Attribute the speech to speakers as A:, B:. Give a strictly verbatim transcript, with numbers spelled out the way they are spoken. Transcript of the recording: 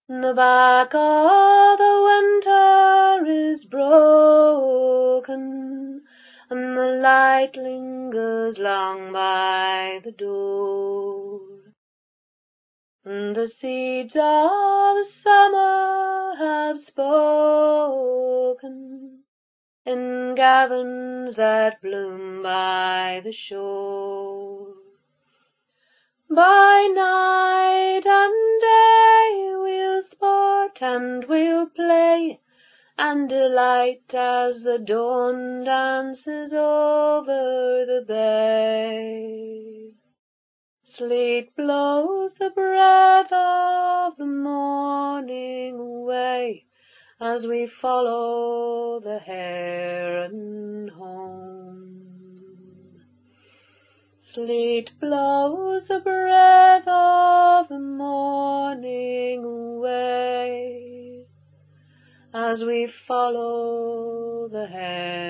A: The back of the winter is broken, and the light lingers long by the door. And the seeds of the summer have spoken in gardens that bloom by the shore. By night and day we'll sport and we'll play and delight as the dawn dances over the bay. Sleet blows the breath of the morning away as we follow the heron home. Sleet blows the breath of the morning away as we follow the heron